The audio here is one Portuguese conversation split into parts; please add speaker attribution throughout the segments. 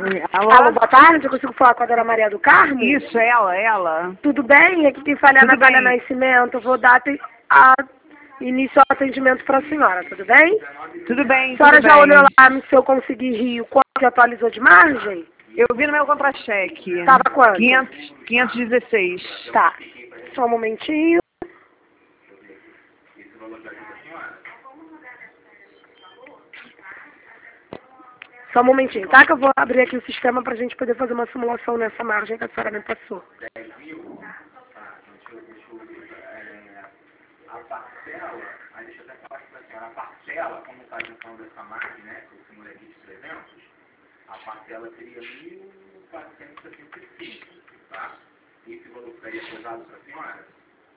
Speaker 1: Alô, boa tarde, eu consigo falar com a dona Maria do Carmo?
Speaker 2: Isso, ela.
Speaker 1: Tudo bem? Aqui quem fala é a
Speaker 2: Tudo
Speaker 1: Natália
Speaker 2: bem.
Speaker 1: Nascimento. Eu vou dar início ao atendimento para a senhora, tudo bem?
Speaker 2: Tudo bem,
Speaker 1: A senhora
Speaker 2: tudo
Speaker 1: já
Speaker 2: bem.
Speaker 1: olhou lá no seu Conseguir Rio quanto que atualizou de margem?
Speaker 2: Eu vi no meu contra-cheque.
Speaker 1: Tava quanto?
Speaker 2: 516.
Speaker 1: Tá, só um momentinho. Só um momentinho, tá? Que eu vou abrir aqui o sistema para a gente poder fazer uma simulação nessa margem que a senhora me passou.
Speaker 3: A parcela, aí deixa eu até falar aqui para a senhora, a parcela, como está então dessa margem, né, que eu simulei aqui de 300, a parcela seria 1.465, tá? Esse valor ficaria pesado para a senhora?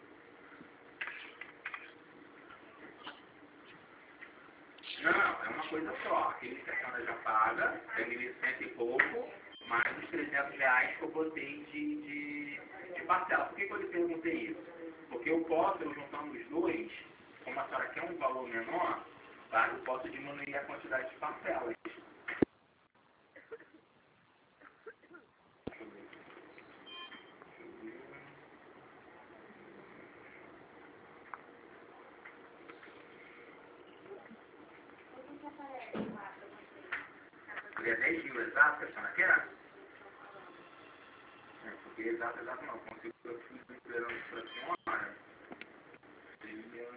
Speaker 3: Não, é uma coisa só. Aquele que a senhora já paga, é 1.100 e pouco, mais os 300 reais que eu botei de parcela. Por que eu lhe perguntei isso? Porque eu posso, eu juntando os dois, como a senhora quer um valor menor, tá? Eu posso diminuir a quantidade de parcelas. Seria 10 mil exato que a senhora quer? É, porque exato não. Consigo eu fui esperando isso para a senhora. Seria...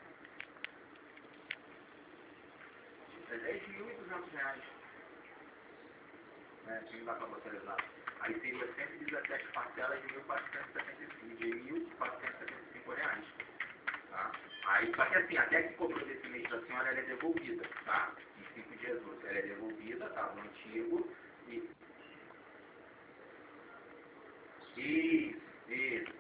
Speaker 3: É 10.200 reais. Né? Que não dá para botar exato. Aí seria 117 parcelas de 1.475 reais. Tá? Aí, só que assim, até que cobrou desse mês da senhora, ela é devolvida, tá? Em 5 dias úteis. Ela é devolvida, tá? Do antigo. Isso.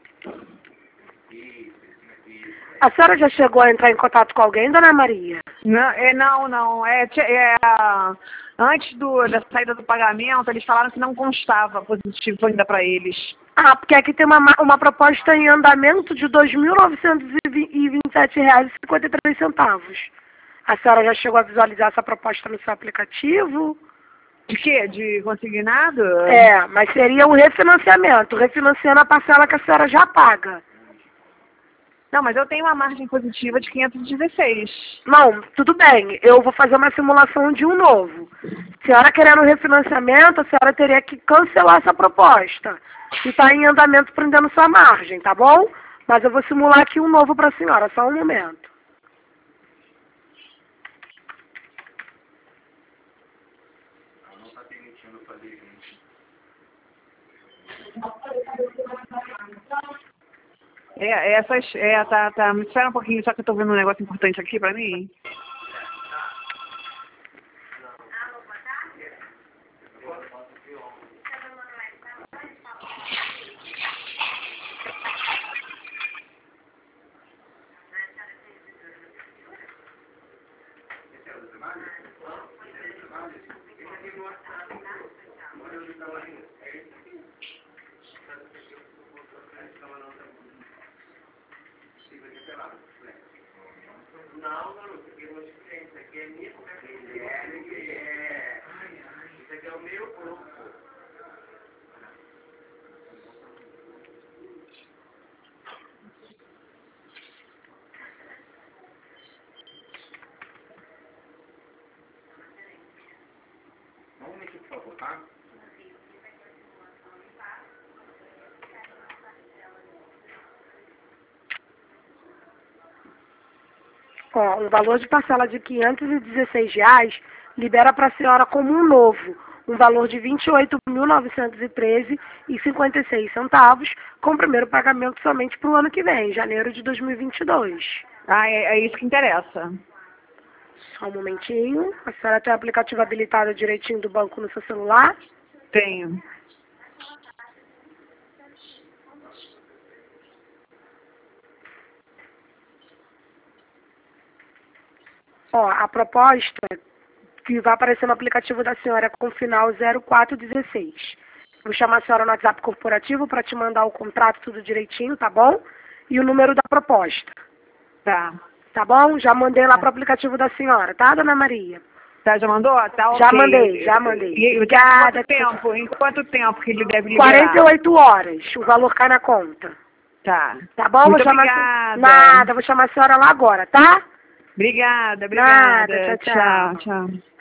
Speaker 1: A senhora já chegou a entrar em contato com alguém, dona Maria?
Speaker 2: Não. Antes da saída do pagamento, eles falaram que não constava positivo ainda para eles.
Speaker 1: Ah, porque aqui tem uma proposta em andamento de R$ 2.927,53. A senhora já chegou a visualizar essa proposta no seu aplicativo?
Speaker 2: De quê? De consignado?
Speaker 1: É, mas seria o refinanciamento, refinanciando a parcela que a senhora já paga.
Speaker 2: Não, mas eu tenho uma margem positiva de 516.
Speaker 1: Não, tudo bem, eu vou fazer uma simulação de um novo. A senhora querendo refinanciamento, a senhora teria que cancelar essa proposta. E está em andamento prendendo sua margem, tá bom? Mas eu vou simular aqui um novo para a senhora, só um momento.
Speaker 3: Ela não está permitindo fazer junto.
Speaker 2: Me espera um pouquinho, só que eu tô vendo um negócio importante aqui pra mim.
Speaker 3: Não, porque eu não sei, isso aqui é minha cobertura. Isso aqui é o meu corpo. Vamos mexer, por favor, tá?
Speaker 1: Ó, um valor de parcela de R$ 516 libera para a senhora como um novo, um valor de R$ 28.913,56, com o primeiro pagamento somente para o ano que vem, janeiro de 2022.
Speaker 2: É isso que interessa.
Speaker 1: Só um momentinho. A senhora tem o aplicativo habilitado direitinho do banco no seu celular?
Speaker 2: Tenho.
Speaker 1: Ó, a proposta que vai aparecer no aplicativo da senhora é com final 0416. Vou chamar a senhora no WhatsApp corporativo para te mandar o contrato tudo direitinho, tá bom? E o número da proposta.
Speaker 2: Tá.
Speaker 1: Tá bom? Já mandei lá pro aplicativo da senhora, tá, dona Maria?
Speaker 2: Tá, já mandou? Tá, ok.
Speaker 1: Já mandei, já mandei.
Speaker 2: E
Speaker 1: Obrigada.
Speaker 2: em quanto tempo que ele deve liberar?
Speaker 1: 48 horas, o valor cai na conta.
Speaker 2: Tá.
Speaker 1: Tá bom?
Speaker 2: Muito
Speaker 1: vou chamar
Speaker 2: obrigada.
Speaker 1: Nada, vou chamar a senhora lá agora, tá?
Speaker 2: Obrigada.
Speaker 1: Nada, tchau, tchau.
Speaker 2: Tchau.